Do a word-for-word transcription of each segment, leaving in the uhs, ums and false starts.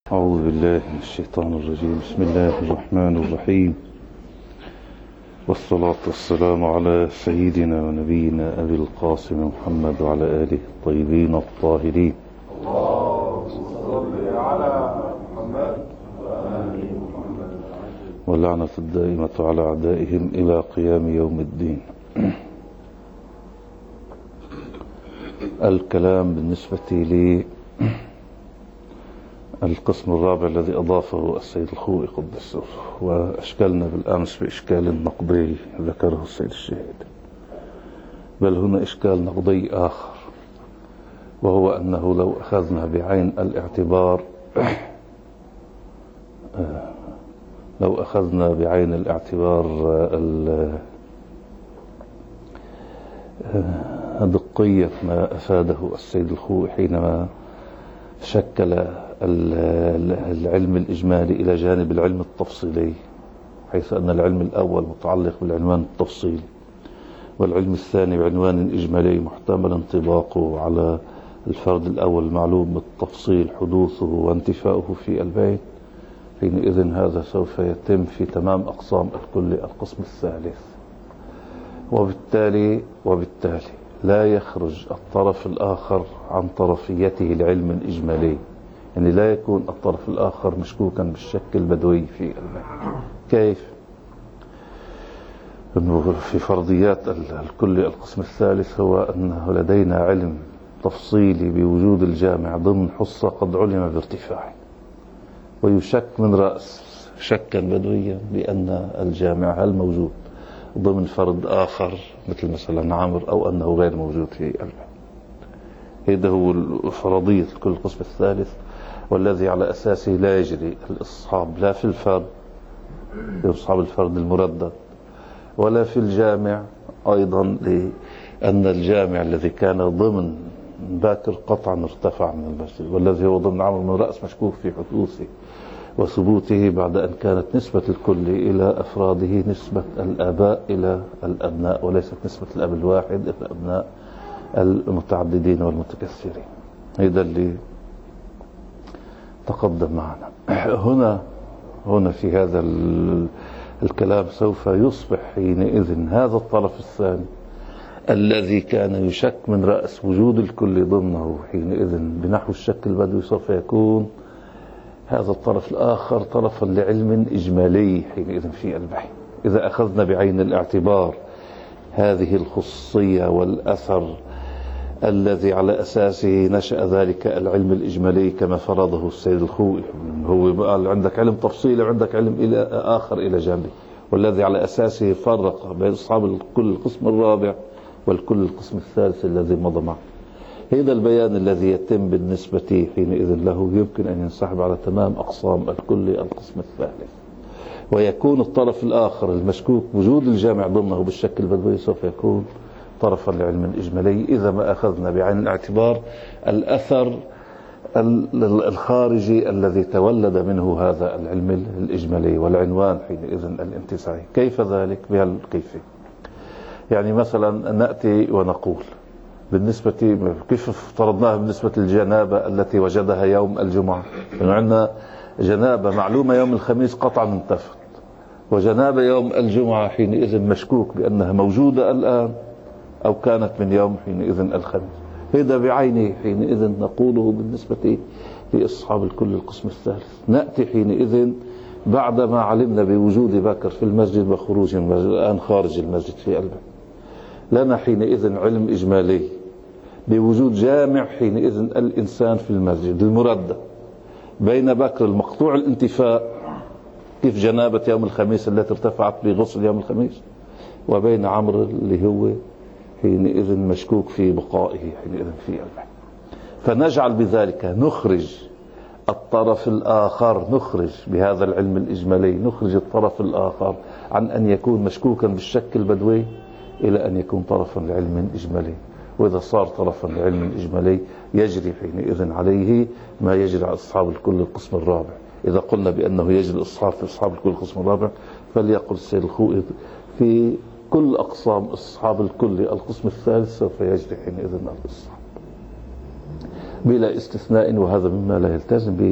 أعوذ بالله من الشيطان الرجيم. بسم الله الرحمن الرحيم، والصلاة والسلام على سيدنا ونبينا أبي القاسم محمد وعلى آله الطيبين الطاهرين. اللهم صل على محمد وآل محمد، واللعنة الدائمة على أعدائهم إلى قيام يوم الدين. الكلام بالنسبة لي القسم الرابع الذي أضافه السيد الخوئي قدس سره، وأشكلنا بالأمس بإشكال نقضي ذكره السيد الشهيد، بل هنا إشكال نقضي آخر، وهو أنه لو أخذنا بعين الاعتبار لو أخذنا بعين الاعتبار دقية ما أفاده السيد الخوئي حينما شكل العلم الإجمالي إلى جانب العلم التفصيلي، حيث أن العلم الأول متعلق بالعنوان التفصيلي، والعلم الثاني بعنوان إجمالي محتمل انطباقه على الفرد الأول المعلوم بالتفصيل حدوثه وانتفاؤه في البيت. حينئذ هذا سوف يتم في تمام أقسام الكل القسم الثالث، وبالتالي وبالتالي لا يخرج الطرف الآخر عن طرفيته العلم الإجمالي، يعني لا يكون الطرف الآخر مشكوكا بالشك البدوي في البيت. كيف؟ أنه في فرضيات الكل القسم الثالث هو أنه لدينا علم تفصيلي بوجود الجامع ضمن حصة قد علم بارتفاعه، ويشك من رأس شكا بدويا بأن الجامع هل موجود ضمن فرد آخر مثل مثلا عمر، أو أنه غير موجود في البيت. هذا هو فرضية الكل القسم الثالث، والذي على أساسه لا يجري الإصحاب لا في الفرد إصحاب الفرد المردد، ولا في الجامع أيضا، لأن الجامع الذي كان ضمن باكر قطعا ارتفع من المسجد، والذي هو ضمن عمر من رأس مشكوك في حدوثه وثبوته بعد أن كانت نسبة الكل إلى أفراده نسبة الآباء إلى الأبناء، وليست نسبة الأب الواحد إلى الأبناء المتعددين والمتكثرين. هذا اللي تقدم معنا. هنا هنا في هذا الكلام سوف يصبح حينئذ هذا الطرف الثاني الذي كان يشك من رأس وجود الكل ضمنه حينئذ بنحو الشك البدوي، سوف يكون هذا الطرف الآخر طرفا لعلم إجمالي حينئذ في البحث. إذا أخذنا بعين الاعتبار هذه الخصوصية والأثر الذي على أساسه نشأ ذلك العلم الإجمالي كما فرضه السيد الخوئي، هو قال عندك علم تفصيلي وعندك علم إلى آخر إلى جانبه، والذي على أساسه فرق بين أصحاب الكل القسم الرابع والكل القسم الثالث الذي مضى معه. هذا البيان الذي يتم بالنسبة حينئذ له يمكن أن ينسحب على تمام أقسام الكل القسم الثالث، ويكون الطرف الآخر المشكوك وجود الجامع ضمنه بالشكل البدوي سوف يكون طرفا لعلم الإجمالي، إذا ما أخذنا بعين الاعتبار الأثر الخارجي الذي تولد منه هذا العلم الإجمالي، والعنوان حينئذ الانتزاعي. كيف ذلك؟ بهالكيفية. يعني مثلا نأتي ونقول بالنسبة كيف افترضناها بالنسبة للجنابة التي وجدها يوم الجمعة، يعني عندنا جنابة معلومة يوم الخميس قطعا انتفت، وجنابة يوم الجمعة حينئذ مشكوك بأنها موجودة الآن أو كانت من يوم حينئذ الخميس. هذا بعينه حينئذ نقوله بالنسبة لأصحاب الكل القسم الثالث. نأتي حينئذ بعدما علمنا بوجود بكر في المسجد وخروج المسجد الآن خارج المسجد في قلبه، لنا حينئذ علم إجمالي بوجود جامع حينئذ الإنسان في المسجد المردد بين بكر المقطوع الانتفاء كيف جنابة يوم الخميس التي ارتفعت بغسل يوم الخميس، وبين عمرو اللي هو حينئذ مشكوك في بقائه حينئذ في قلبه. فنجعل بذلك نخرج الطرف الآخر، نخرج بهذا العلم الإجمالي نخرج الطرف الآخر عن أن يكون مشكوكا بالشك البدوي إلى أن يكون طرفا لعلم إجمالي. وإذا صار طرفا لعلم إجمالي يجري حينئذ عليه ما يجري على أصحاب الكل القسم الرابع. إذا قلنا بأنه يجري الإصحاب في أصحاب الكل القسم الرابع، فليقل السيد الخوئي في كل أقسام أصحاب الكل القسم الثالث سوف يجري حينئذ الإصحاب بلا استثناء، وهذا مما لا يلتزم به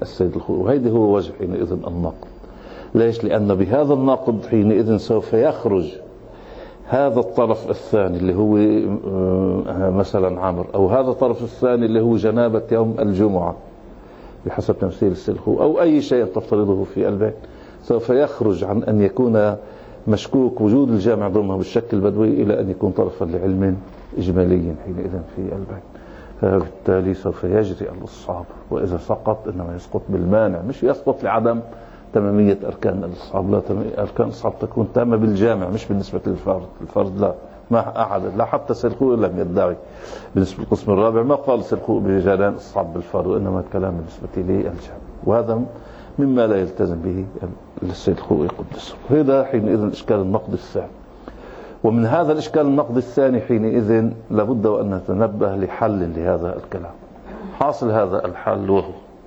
السيد الخوئي. وهيدي هو وجه حينئذ النقد. ليش؟ لأن بهذا النقد حينئذ سوف يخرج هذا الطرف الثاني اللي هو مثلا عمر، أو هذا الطرف الثاني اللي هو جنابة يوم الجمعة بحسب تمثيل السيد الخوئي، أو أي شيء تفترضه في البيت، سوف يخرج عن أن يكون مشكوك وجود الجامع ضمنه بالشكل البدوي إلى أن يكون طرفا لعلم إجمالي حينئذ في البيت. فبالتالي سوف يجري الاستصحاب، وإذا سقط إنما يسقط بالمانع، مش يسقط لعدم تمامية أركان الاستصحاب. لا، أركان الاستصحاب تكون تامة بالجامع مش بالنسبة للفرد. الفرد لا، ما أحد، لا حتى السيد الخوئي لم يدعي بالنسبة للقسم الرابع، ما قال السيد الخوئي بجريان استصحاب بالفرد، وإنما الكلام بالنسبة للجامع، وهذا مما لا يلتزم به السيد الخوئي قدسه. هذا حينئذ الإشكال النقد الثاني. ومن هذا الإشكال النقد الثاني حينئذ لابد وأن نتنبه لحل لهذا الكلام. حاصل هذا الحل وهو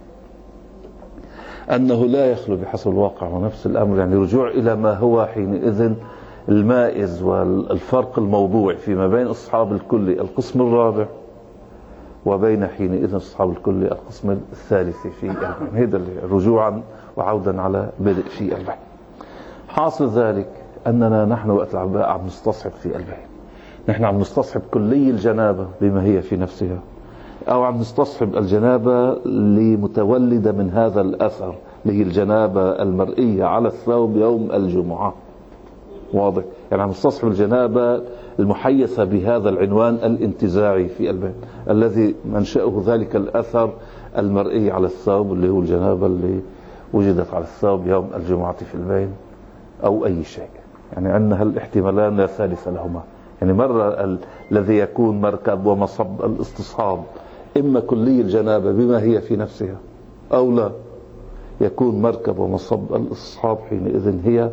أنه لا يخلو بحسب الواقع ونفس الأمر، يعني رجوع إلى ما هو حينئذ المائز والفرق الموضوعي فيما بين أصحاب الكلي القسم الرابع وبين حينئذ أصحاب الكلي القسم الثالث في البحث. هذا رجوعا وعودا على بدء في البحث. حاصل ذلك أننا نحن وقت العباء عم نستصحب في البحث، نحن عم نستصحب كلي الجنابة بما هي في نفسها، أو عم نستصحب الجنابة لمتولدة من هذا الأثر اللي هي الجنابة المرئية على الثوب يوم الجمعة. واضح؟ يعني عم نستصحب الجنابة المحيثة بهذا العنوان الانتزاعي في البيت الذي منشأه ذلك الأثر المرئي على الثوب اللي هو الجنابة اللي وجدت على الثوب يوم الجمعة في البين أو أي شيء. يعني عندنا هالاحتمالان لا ثالث لهما. يعني مرة الذي يكون مركب ومصب الاستصحاب إما كلي الجنابة بما هي في نفسها، أو لا يكون مركب ومصب الاستصحاب حينئذ هي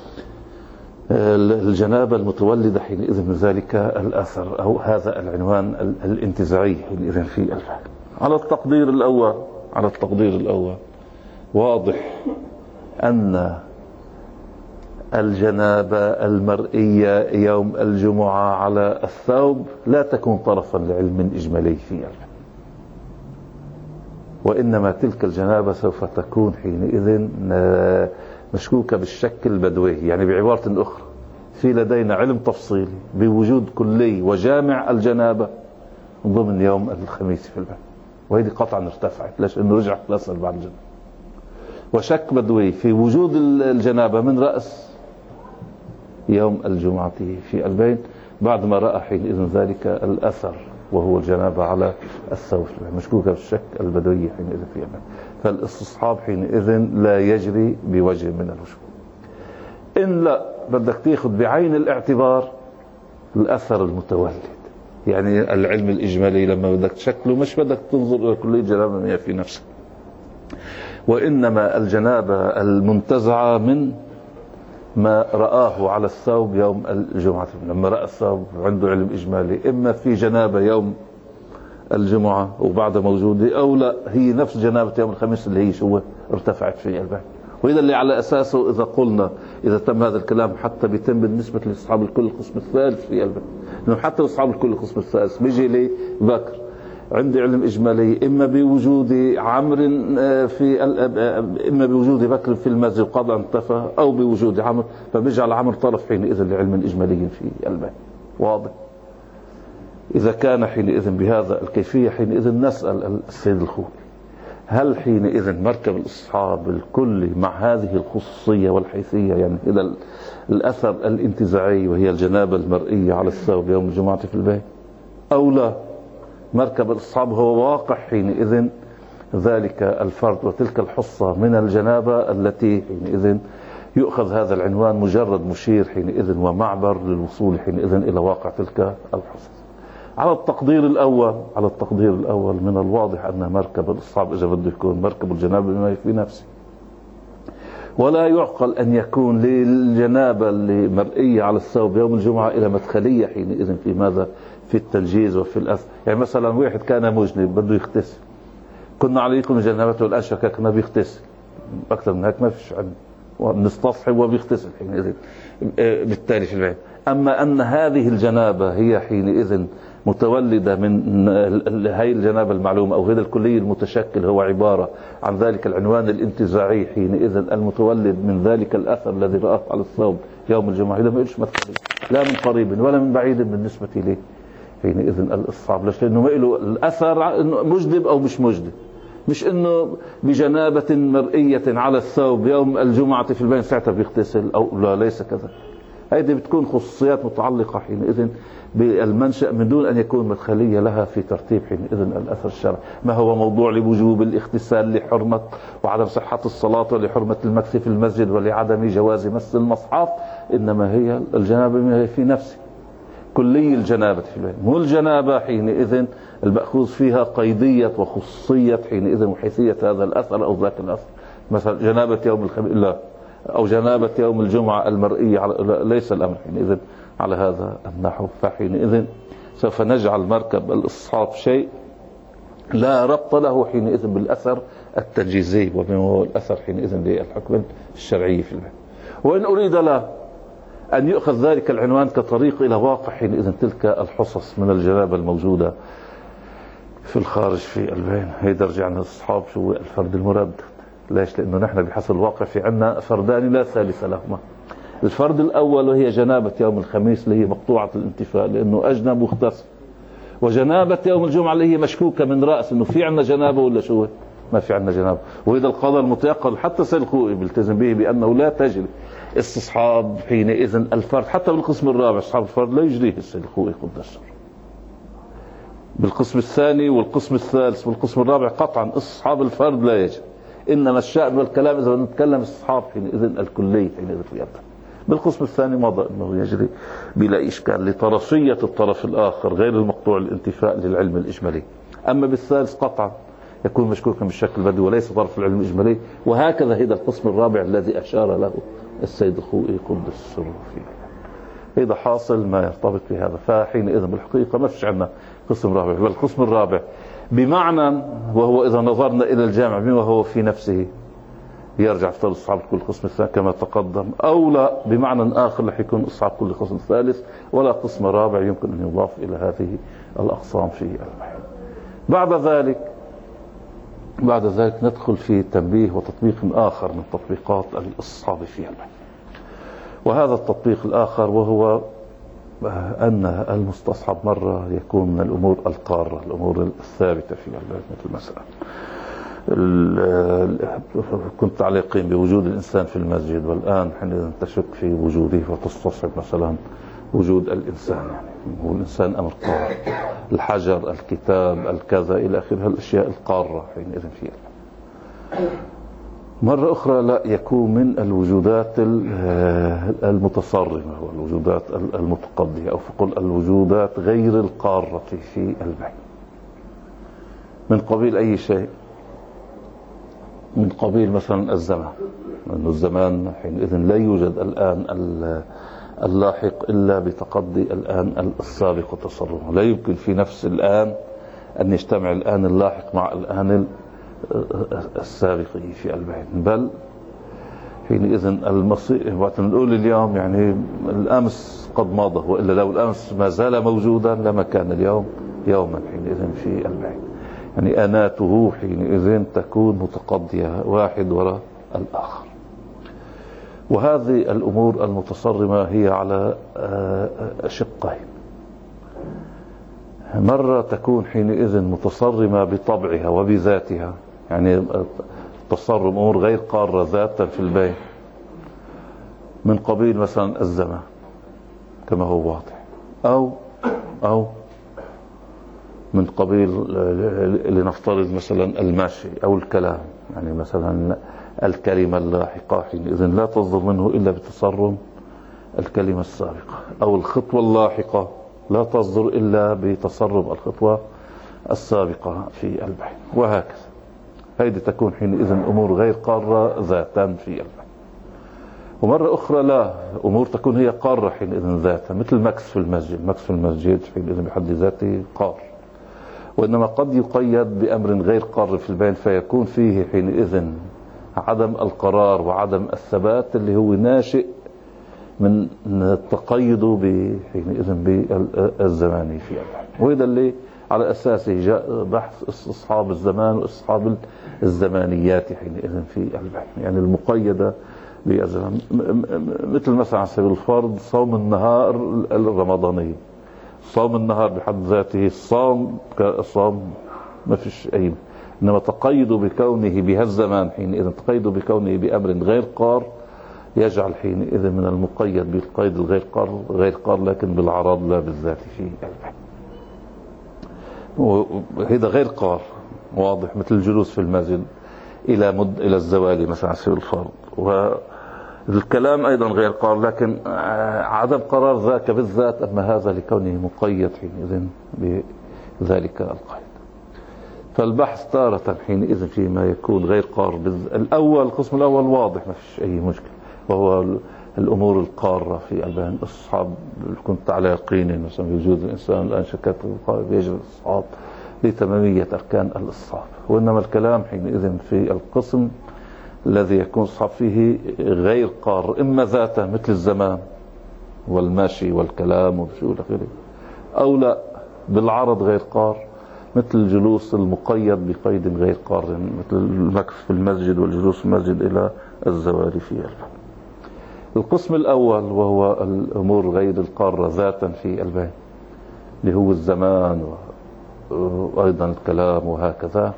الجنابة المتولدة حينئذ من ذلك الأثر أو هذا العنوان الانتزاعي حينئذ في الفعل. على التقدير الأول على التقدير الأول واضح أن الجنابة المرئية يوم الجمعة على الثوب لا تكون طرفا لعلم إجمالي في الفعل، وإنما تلك الجنابة سوف تكون حينئذ مشكوكة بالشك البدوي. يعني بعبارة أخرى، في لدينا علم تفصيلي بوجود كلي وجامع الجنابة ضمن يوم الخميس في البحث، وهذه قطعا ارتفعت. ليش؟ انه رجع غسل بعد الجنابة. وشك بدوي في وجود الجنابة من رأس يوم الجمعة في البين بعد ما رأى حينئذ ذلك الأثر وهو الجنابة على الثوب، مشكوكة بالشك البدوي حينئذ في البين. فالاستصحاب حينئذ لا يجري بوجه من الوجوه. إن لا بدك تاخذ بعين الاعتبار الأثر المتولد، يعني العلم الإجمالي لما بدك تشكله مش بدك تنظر إلى كلية جنابة في نفسك، وإنما الجنابة المنتزعة من ما رآه على الثوب يوم الجمعة. لما رأى الثوب عنده علم إجمالي، إما في جنابة يوم الجمعة وبعد موجودة، أو لا هي نفس جنابة يوم الخميس اللي هي شو ارتفعت في البحث. وإذا اللي على أساسه إذا قلنا إذا تم هذا الكلام حتى بيتم بالنسبة لأصحاب الكل القسم الثالث في البحث، إنه حتى أصحاب الكل القسم الثالث بيجي لي بكر عندي علم إجمالي إما بوجود عمر في إما بوجود بكر في المسجد وقد انتفى، أو بوجود عمر، فبيجعل عمر طرف حينئذ لعلم إجمالي في البحث. واضح؟ إذا كان حينئذ بهذا الكيفية حينئذ نسأل السيد الخوئي، هل حينئذ مركب الاستصحاب الكلي مع هذه الخصوصية والحيثية، يعني إلى الأثر الانتزاعي وهي الجنابة المرئية على الثوب يوم الجمعة في البيت، أو لا مركب الاستصحاب هو واقع حينئذ ذلك الفرد وتلك الحصة من الجنابة التي حينئذ يؤخذ هذا العنوان مجرد مشير حينئذ ومعبر للوصول حينئذ إلى واقع تلك الحصة. على التقدير الأول على التقدير الأول من الواضح أن مركب الاستصحاب إذا بده يكون مركب الجنابة بما في نفسه، ولا يعقل أن يكون للجنابة المرئية على الثوب يوم الجمعة إلى مدخلية حينئذ في ماذا؟ في التلجيز وفي الأثر. يعني مثلا واحد كان مجنب بده يغتسل، كنا عليكم جنابته والآن شككنا بيغتسل، أكثر من هيك ما فيش عندنا، ونستصحب وبيغتسل حينئذ بالتالي في البيت. أما أن هذه الجنابة هي حينئذ متولدة من هاي الجنابة المعلومة أو هذا الكلي المتشكل هو عبارة عن ذلك العنوان الانتزاعي حينئذ المتولد من ذلك الأثر الذي رآه على الثوب يوم الجمعة، إذا ما إلش مثل لا من قريب ولا من بعيد بالنسبة لي حينئذ الإصحاب. ليش؟ لأنه ما له الأثر مجدب أو مش مجدب، مش إنه بجنابة مرئية على الثوب يوم الجمعة في البيت ساعتها بيغتسل أو لا، ليس كذا. هذه بتكون خصوصيات متعلقة حينئذ بالمنشأ من دون أن يكون مدخلية لها في ترتيب حينئذ الأثر الشرعي. ما هو موضوع لوجوب الاغتسال لحرمة وعدم صحة الصلاة ولحرمة المكث في المسجد ولعدم جواز مس المصحف، إنما هي الجنابة في نفسه كلي الجنابة في البيت، مو الجنابة حينئذ المأخوذ فيها قيدية وخصوصية حينئذ وحيثية هذا الأثر أو ذاك الأثر. مثلا جنابة يوم الخميس لا، أو جنابة يوم الجمعة المرئية على، ليس الأمر حينئذ على هذا النحو. فحينئذ سوف نجعل مركب الإصحاب شيء لا ربط له حينئذ بالأثر التجهيزي وما هو الأثر حينئذ للحكم الشرعي في البيت. وإن أريد له أن يؤخذ ذلك العنوان كطريق إلى واقع حينئذ تلك الحصص من الجنابة الموجودة في الخارج في البين، هي درجة عن الأصحاب شو الفرد المردد. ليش؟ لأنه نحن بحسب الواقع في عنا فردان لا ثالث لهما. الفرد الأول وهي جنابة يوم الخميس اللي هي مقطوعة الانتفاء لأنه أجنب واغتسل، وجنابة يوم الجمعة اللي هي مشكوكة من رأس إنه في عنا جنابة ولا شو ما في عنا جنابة. وإذا القضاء المتيقن حتى سيد الخوئي بيلتزم به بأنه لا تجري استصحاب حينئذ الفرد حتى بالقسم الرابع. استصحاب الفرد لا يجريه السيد الخوئي قدس بالقسم الثاني والقسم الثالث والقسم الرابع قطعا استصحاب الفرد لا يجري، إنما الشأن والكلام إذا نتكلم استصحاب حينئذ الكلي حينئذ يبدأ. بالقسم الثاني مضى أنه يجري بلا إشكال لطرفية الطرف الآخر غير المقطوع الانتفاء للعلم الإجمالي. أما بالثالث قطعا يكون مشكوكا بالشكل البدوي وليس طرف العلم الإجمالي. وهكذا هذا القسم الرابع الذي أشار له السيد الخوئي قدس سره فيه، هذا حاصل ما يرتبط بهذا. فحينئذ بالحقيقة ما فيش عندنا قسم رابع، بل القسم الرابع بمعنى وهو إذا نظرنا إلى الجامع بما هو في نفسه يرجع افترض اصحاب كل قسم الثاني كما تقدم، او لا بمعنى اخر رح يكون اصحاب كل قسم ثالث، ولا قسم رابع يمكن ان يضاف الى هذه الاقسام في المحل. بعد ذلك بعد ذلك ندخل في تنبيه وتطبيق اخر من تطبيقات الاستصحاب في المحل، وهذا التطبيق الاخر وهو ان المستصحب مره يكون من الامور القاره، الامور الثابته في مثل المسألة كنت تعليقين بوجود الإنسان في المسجد، والآن حين تشك في وجوده وتستصحب مثلا وجود الإنسان، يعني هو الإنسان أمر قار، الحجر الكتاب الكذا إلى آخره الأشياء القارة حينئذ فيها. مرة أخرى لا يكون من الوجودات المتصرمة والوجودات المتقضية أو فقل الوجودات غير القارة في البين من قبيل أي شيء، من قبيل مثلا الزمان، لأن الزمان حينئذ لا يوجد الآن اللاحق إلا بتقضي الآن السابق وتصرفه. لا يمكن في نفس الآن أن يجتمع الآن اللاحق مع الآن السابق في البين، بل حينئذ المصير وقت نقول اليوم يعني الأمس قد مضى، وإلا لو الأمس ما زال موجودا لما كان اليوم يوما حينئذ في البين. يعني آناته حينئذ تكون متقضية واحد وراء الآخر. وهذه الأمور المتصرمة هي على شقين، مرة تكون حينئذ متصرمة بطبعها وبذاتها، يعني تصرم أمور غير قارة ذاتا في البين من قبيل مثلا الزمان كما هو واضح، أو أو من قبيل لنفترض مثلا المشي أو الكلام، يعني مثلا الكلمة اللاحقة حينئذ لا تصدر منه إلا بتصرم الكلمة السابقة، أو الخطوة اللاحقة لا تصدر إلا بتصرم الخطوة السابقة في البين، وهكذا. هذه تكون حينئذ أمور غير قارة ذاتا في البين. ومرة أخرى لا، أمور تكون هي قارة حينئذ ذاتها، مثل مكس في المسجد. مكس في المسجد حينئذ بحد ذاته قار، وإنما قد يقيد بأمر غير قار في البين فيكون فيه حينئذ عدم القرار وعدم الثبات اللي هو ناشئ من التقيد حينئذ بالزماني في البين. وهذا اللي على أساسه جاء بحث استصحاب الزمان واستصحاب الزمانيات حينئذ في البحث، يعني المقيدة بأزمان، مثل مثلا على سبيل الفرض صوم النهار الرمضاني. صوم النهار بحد ذاته الصوم كصوم ما فيش أي، إنما تقيد بكونه بهالزمان حينئذ تقيد بكونه بأمر غير قار يجعل حينئذ من المقيد بالقيد الغير قار غير قار لكن بالعرض لا بالذات في البحث. وهذا غير قار واضح، مثل الجلوس في المسجد إلى مد إلى الزوال مثلا على سبيل الفرض. والكلام أيضا غير قار لكن عدم قرار ذاك بالذات، أما هذا لكونه مقيد حينئذ بذلك القيد. فالبحث تارة حينئذ فيما يكون غير قار بالذات. الأول القسم الأول واضح ما فيش أي مشكلة، وهو الأمور القارة في البيان. الأصحاب كنت على يقين مثلا بوجود الإنسان الآن شكت يجب الأصحاب لتمامية أركان الإصحاب. وإنما الكلام حينئذ في القسم الذي يكون الصحاب فيه غير قار، إما ذاته مثل الزمان والماشي والكلام والشيء والآخره، أو لا بالعرض غير قار مثل الجلوس المقيد بقيد غير قار، مثل المكث في المسجد والجلوس في المسجد إلى الزوال في البيان. القسم الأول وهو الأمور غير القارة ذاتا في البيان، اللي هو الزمان وأيضا الكلام وهكذا.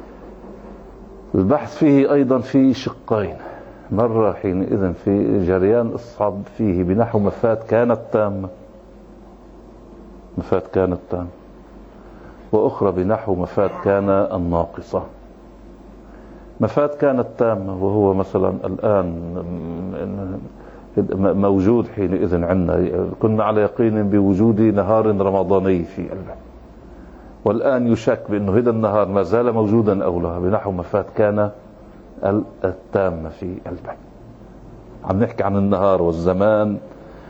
البحث فيه أيضا في شقين، مرة حينئذ في جريان الصحاب فيه بنحو مفات كانت تامة، مفات كانت تامة، وأخرى بنحو مفات كان الناقصة. مفات كانت تامة وهو مثلا الآن موجود حينئذ عندنا، كنا على يقين بوجود نهار رمضاني في البحث، والآن يشك بأنه هذا النهار ما زال موجودا أو لا، بنحو مفات كان التامة في البحث. عم نحكي عن النهار والزمان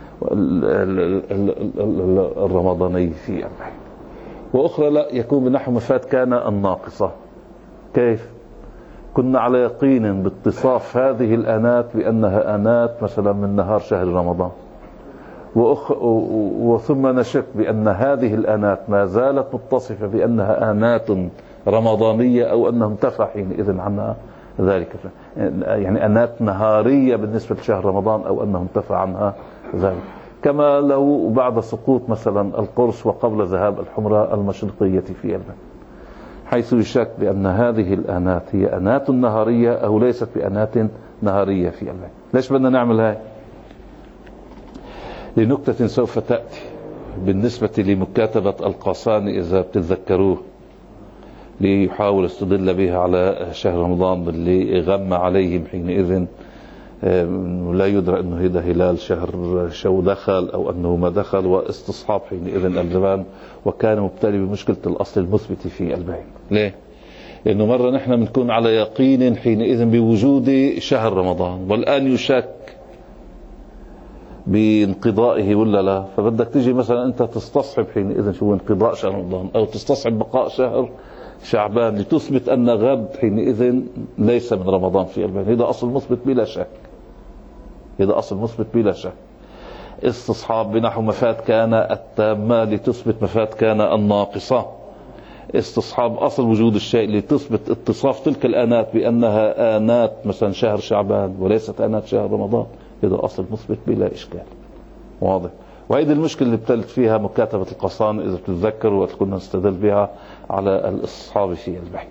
الرمضاني في البحث. وأخرى لا، يكون بنحو مفات كان الناقصة. كيف؟ كنا على يقين باتصاف هذه الآنات بأنها آنات مثلا من نهار شهر رمضان، وأخ... وثم نشك بأن هذه الآنات ما زالت متصفة بأنها آنات رمضانية، أو أنه انتفى حينئذ عنها ذلك، يعني آنات نهارية بالنسبة لشهر رمضان، أو أنه انتفى عنها ذلك. كما لو بعد سقوط مثلا القرص وقبل ذهاب الحمرة المشرقية في البلد، حيث يشك بأن هذه الآنات هي آنات نهارية أو ليست بآنات نهارية في البلد. ليش بدنا نعمل هاي؟ لنكتة سوف تأتي بالنسبة لمكاتبة القاساني إذا بتتذكروه، ليحاول استدل بها على شهر رمضان اللي غم عليهم حينئذ لا يدرى أنه هذا هلال شهر شو دخل أو أنه ما دخل، واستصحاب حينئذ الزمان، وكان مبتلي بمشكلة الأصل المثبت في البين. ليه؟ لأنه مرة نحن بنكون على يقين حينئذ بوجود شهر رمضان، والآن يشك بانقضائه ولا لا، فبدك تيجي مثلا أنت تستصحب حينئذ شو انقضاء شهر رمضان، أو تستصحب بقاء شهر شعبان لتثبت أن غد حينئذ ليس من رمضان في البين. هذا أصل مثبت بلا شك، هذا أصل مثبت بلا شك. استصحاب بنحو مفات كان التامة لتثبت مفات كان الناقصة. استصحاب أصل وجود الشيء لتثبت اتصاف تلك الآنات بأنها آنات مثلا شهر شعبان وليست آنات شهر رمضان. هذا أصل مثبت بلا إشكال. واضح؟ وهذه المشكلة اللي ابتلت فيها مكاتبة القصان إذا بتتذكروا وقت كنا نستدل بها على الاستصحاب في البحث.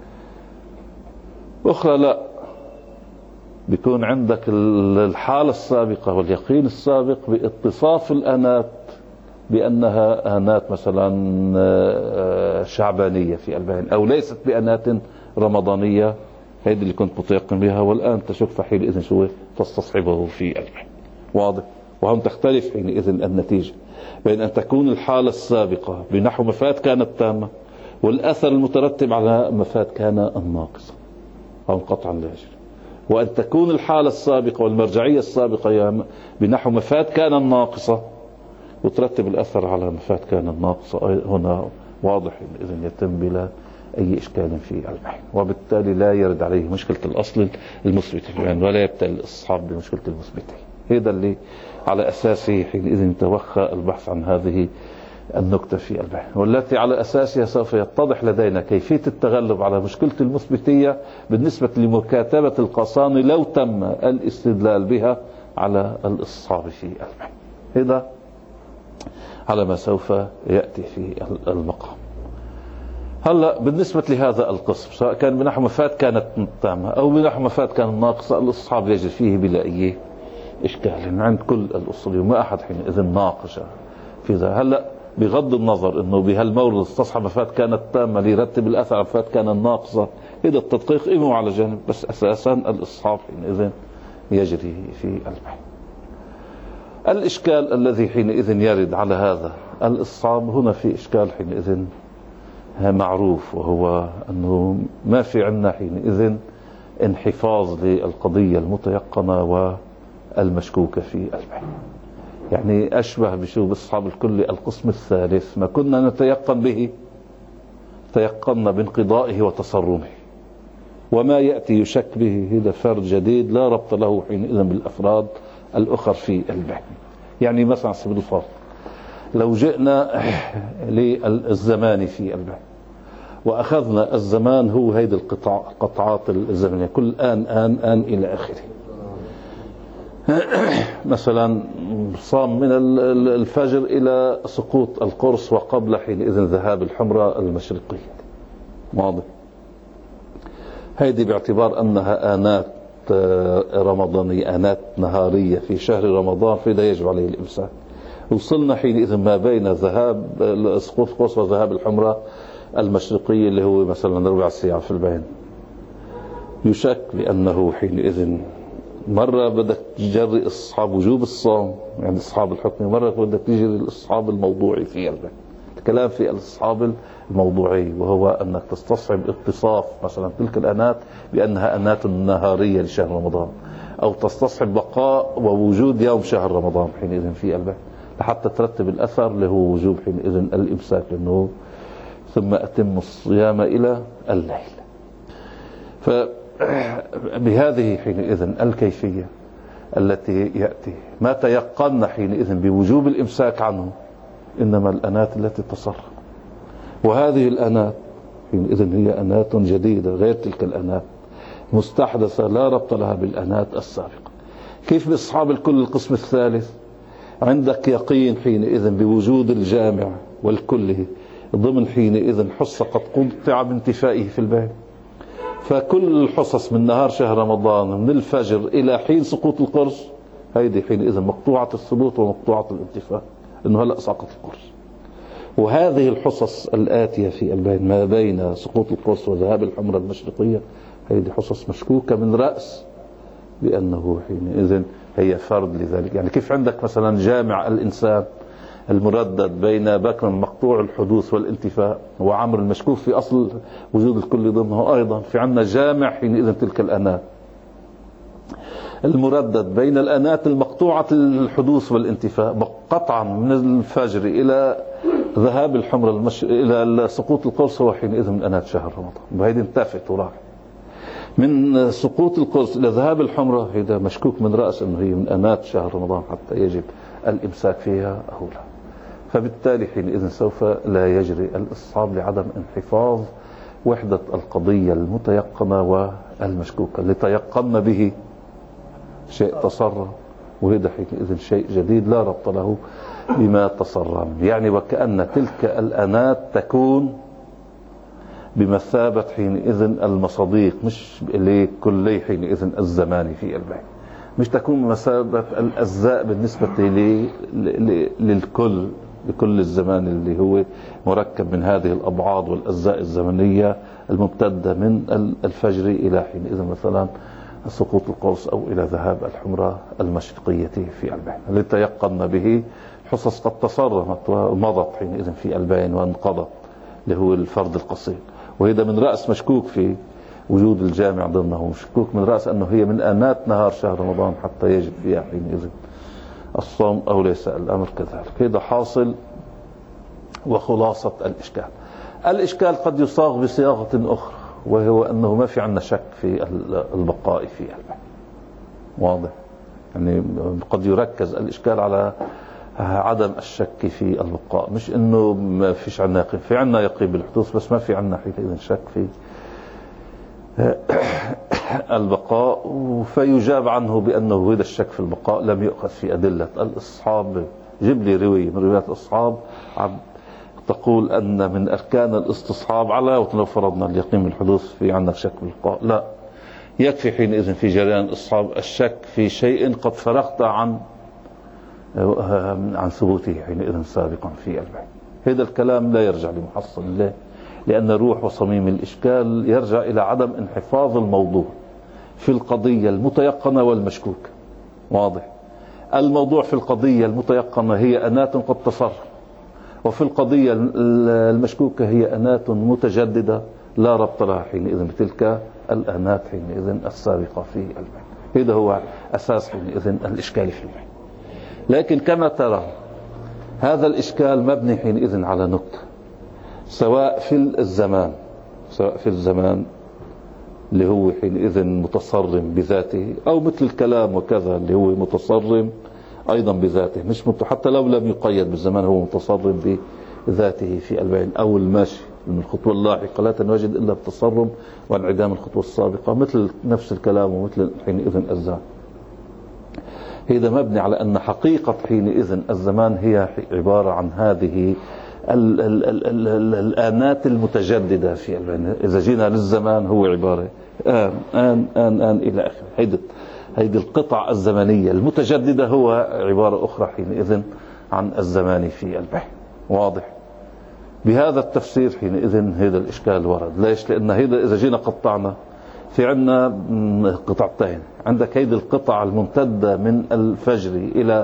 أخرى لا، بيكون عندك الحالة السابقة واليقين السابق باتصاف الآنات بأنها آنات مثلا شعبانية في البين أو ليست بآنات رمضانية، هذه اللي كنت متيقن بها، والآن تشك فحينئذ شو تستصحبه في البين. واضح؟ وهم تختلف حينئذ النتيجة بين أن تكون الحالة السابقة بنحو مفات كانت تامة والأثر المترتب على مفات كان الناقصة أو قطعا لا يجري، وأن تكون الحالة السابقة والمرجعية السابقة بنحو مفات كان الناقصة وترتب الأثر على مفات كان الناقصة. هنا واضح إذن يتم بلا أي إشكال في البحث، وبالتالي لا يرد عليه مشكلة الأصل المثبت ولا يبتل الأصحاب بمشكلة المثبت. هذا اللي على أساسه حينئذ توخى البحث عن هذه النكتة في البحث، والتي على أساسها سوف يتضح لدينا كيفية التغلب على مشكلة المثبتية بالنسبة لمكاتبة القصاني لو تم الاستدلال بها على الاستصحاب في البحث. هذا على ما سوف يأتي في المقام. هلا بالنسبة لهذا القسم، سواء كان بنحو مفاد كانت تامة أو بنحو مفاد كانت ناقصة، الاستصحاب يجري فيه بلا أي إشكال عند كل الأصوليين، وما أحد حينئذ ناقش في ذا. هلا بغض النظر انه بهالمورد استصحب مفاد كانت تامة ليرتب الاثر مفاد كانت ناقصة، هذا التدقيق إمه على جانب، بس اساسا الاستصحاب حينئذ يجري في البحث. الاشكال الذي حينئذ يرد على هذا الاستصحاب، هنا في اشكال حينئذ معروف، وهو انه ما في عندنا حينئذ انحفاظ للقضية المتيقنة والمشكوكة في البحث. يعني أشبه بشو بالصحاب الكلي القسم الثالث، ما كنا نتيقن به تيقنا بانقضائه وتصرمه، وما يأتي يشك به هذا فرد جديد لا ربط له حينئذ بالأفراد الأخر في البحث. يعني مثلا على سبيل الفرض لو جئنا للزمان في البحث وأخذنا الزمان هو هيدي القطع القطعات الزمنية، كل آن آن آن إلى آخره. مثلا صام من الفجر إلى سقوط القرص وقبل حينئذ ذهاب الحمرة المشرقية، واضح؟ هذه باعتبار أنها آنات رمضانية، آنات نهارية في شهر رمضان، فإذا يجب عليه الإمساك. وصلنا حينئذ ما بين ذهاب سقوط القرص وذهاب الحمرة المشرقية اللي هو مثلا ربع ساعة في البين، يشك بأنه حينئذ مرة بدك تجري استصحاب وجوب الصوم يعني استصحاب الحكم، مرة بدك تجري الاستصحاب الموضوعي في البحث. الكلام في الاستصحاب الموضوعي وهو أنك تستصحب اتصاف مثلا تلك الآنات بأنها آنات نهارية لشهر رمضان، أو تستصحب بقاء ووجود يوم شهر رمضان حينئذ في البحث، لحتى ترتب الأثر اللي هو وجوب حينئذ الإمساك، لأنه ثم أتم الصيام إلى الليل. فبهذه حينئذ الكيفية التي يأتي ما تيقن حينئذ بوجوب الإمساك عنه إنما الآنات التي تصرف، وهذه الآنات حينئذ هي آنات جديدة غير تلك الآنات مستحدثة لا ربط لها بالآنات السابقة. كيف بأصحاب الكل القسم الثالث عندك يقين حينئذ بوجود الجامع والكله ضمن حينئذ حصة قد قطع بانتفائه في البيت، فكل الحصص من نهار شهر رمضان من الفجر إلى حين سقوط القرص هيدي حينئذ مقطوعة الثبوت ومقطوعة الانتفاء، إنه هلأ سقط القرص. وهذه الحصص الآتية في البين ما بين سقوط القرص وذهاب الحمرة المشرقية هيدي حصص مشكوكة من رأس بأنه حينئذ هي فرد لذلك. يعني كيف عندك مثلا جامع الإنسان المردد بين بكر مقطوع الحدوث والانتفاء وعمر المشكوك في أصل وجود الكل ضمنه، أيضا في عندنا جامع حينئذ تلك الآنات المردد بين الآنات المقطوعة الحدوث والانتفاء قطعا من الفجر إلى ذهاب الحمرة المش... إلى سقوط القرص هو حينئذ من آنات شهر رمضان، وهيدي انتفت وراح. من سقوط القرص إلى ذهاب الحمرة هذا مشكوك من رأس أنه هي من آنات شهر رمضان حتى يجب الإمساك فيها أو لا. فبالتالي حينئذ سوف لا يجري الاستصحاب لعدم انحفاظ وحدة القضية المتيقنة والمشكوكة. اللي تيقن به شيء تصرم، وهذا حينئذ شيء جديد لا ربط له بما تصرم. يعني وكأن تلك الآنات تكون بمثابة حينئذ المصاديق، مش لكل حينئذ الزمان في البيت، مش تكون بمثابة الأجزاء بالنسبة للكل لكل الزمان اللي هو مركب من هذه الأبعاد والأجزاء الزمنية الممتدة من الفجر إلى حينئذ مثلا سقوط القرص أو إلى ذهاب الحمرة المشرقية في البين. اللي تيقن به حصص قد تصرمت ومضت حينئذ في البين وانقضت اللي هو الفرد القصير، وهذا من رأس مشكوك في وجود الجامع ضمنه، مشكوك من رأس أنه هي من آنات نهار شهر رمضان حتى يجب فيها حينئذ الصوم أو ليس الأمر كذلك. هذا حاصل وخلاصة الإشكال. الإشكال قد يصاغ بصياغة أخرى، وهو أنه ما في عنا شك في البقاء في البحث، واضح؟ يعني قد يركز الإشكال على عدم الشك في البقاء، مش انه ما فيش عنا يقين، في عنا يقين بالحدوث بس ما في عنا حينئذ شك في البقاء. فيجاب عنه بأنه هذا الشك في البقاء لم يؤخذ في أدلة الأصحاب. جيب لي رواية من روايات الأصحاب عم تقول أن من أركان الاستصحاب على لو فرضنا اليقين بالحدوث في عندك شك بالبقاء، لا يكفي حينئذ في جريان الأصحاب الشك في شيء قد فرغت عن عن ثبوته حينئذ سابقا في البعث. هذا الكلام لا يرجع لمحصل له، لأن روح وصميم الإشكال يرجع إلى عدم انحفاظ الموضوع في القضية المتيقنة والمشكوكة. واضح؟ الموضوع في القضية المتيقنة هي أنات قد تصرف، وفي القضية المشكوكة هي أنات متجددة لا ربط لها حينئذ بتلك الأنات حينئذ السابقة في البعث. هذا هو أساس حينئذ الإشكال في البعث. لكن كما ترى هذا الإشكال مبني حينئذ على نقطة، سواء في الزمان سواء في الزمان اللي هو حينئذ متصرم بذاته، أو مثل الكلام وكذا اللي هو متصرم أيضا بذاته، مش مت... حتى لو لم يقيد بالزمان هو متصرم بذاته في البعين، أو الماشي من الخطوة اللاحقة لا تنوجد إلا بتصرم وانعدام الخطوة السابقة، مثل نفس الكلام ومثل حينئذ الزمان. هذا مبني على أن حقيقة حينئذ الزمان هي عبارة عن هذه ال ال ال ال ال الآنات المتجددة في البعين. إذا جينا للزمان هو عبارة آن آن آن آن إلى آخره. هيدي هيدي القطع الزمنية المتجددة هو عبارة أخرى حينئذ عن الزمان في البحر. واضح؟ بهذا التفسير حينئذ هذا الإشكال ورد. ليش؟ لأن هذا إذا جينا قطعنا في عندنا قطعتين. عندك هيدي القطع الممتدة من الفجر إلى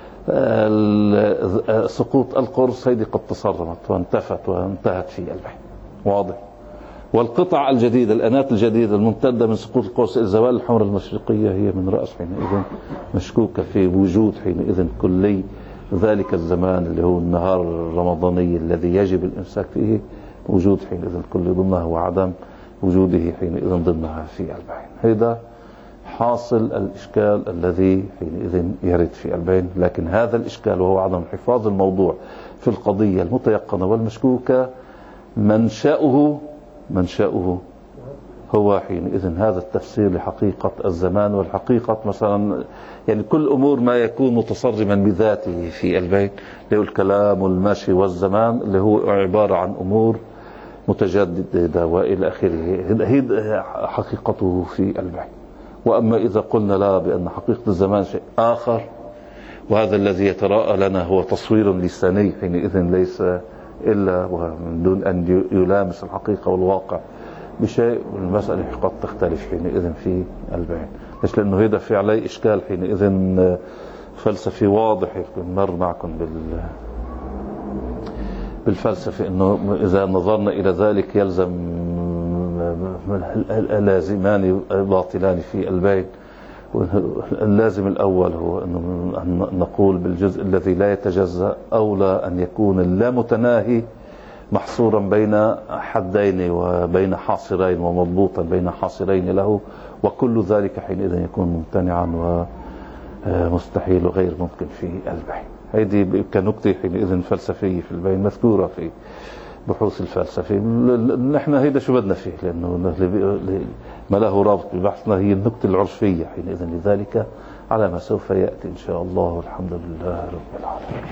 سقوط القرص، هيدي قد تصرمت وانتفت وانتهت في البحر. واضح؟ والقطع الجديدة الأنات الجديدة الممتدة من سقوط القرص إلى زوال الحمرة المشرقية هي من رأس حينئذ مشكوكة في وجود حينئذ كلي ذلك الزمان اللي هو النهار الرمضاني الذي يجب الإمساك فيه، وجود حينئذ كل ضمنها وعدم وجوده حينئذ ضمنها في البعين. هذا حاصل الإشكال الذي حينئذ يرد في البعين. لكن هذا الإشكال وهو عدم حفاظ الموضوع في القضية المتيقنة والمشكوكة منشأه منشأه هو حينئذ هذا التفسير لحقيقة الزمان والحقيقة. مثلا يعني كل أمور ما يكون متصرما بذاته في البيت اللي هو الكلام والمشي والزمان اللي هو عبارة عن أمور متجددة وإلى آخره، هذه حقيقته في البيت. وأما إذا قلنا لا بأن حقيقة الزمان شيء آخر، وهذا الذي يتراءى لنا هو تصوير لساني حينئذ ليس إلا ومن دون أن يلامس الحقيقة والواقع بشيء، المسألة قد تختلف حينئذ في البعين. ليش؟ لأنه هذا في عليه إشكال حينئذ فلسفي واضح. مر معكم بال بالفلسفة إنه إذا نظرنا إلى ذلك يلزم لازمان باطلان في البعين. اللازم الأول هو أن نقول بالجزء الذي لا يتجزأ أولى أن يكون اللامتناهي محصورا بين حدين وبين حاصرين ومضبوطا بين حاصرين له، وكل ذلك حينئذ يكون ممتنعا ومستحيل وغير ممكن في البعين. هذه كنكتة حينئذ فلسفية في البعين مذكورة في بحوث الفلسفة. نحن هيدا شو بدنا فيه، لأنه ما له رابط ببحثنا، هي النكتة العرفية حينئذ. لذلك على ما سوف يأتي إن شاء الله، والحمد لله رب العالمين.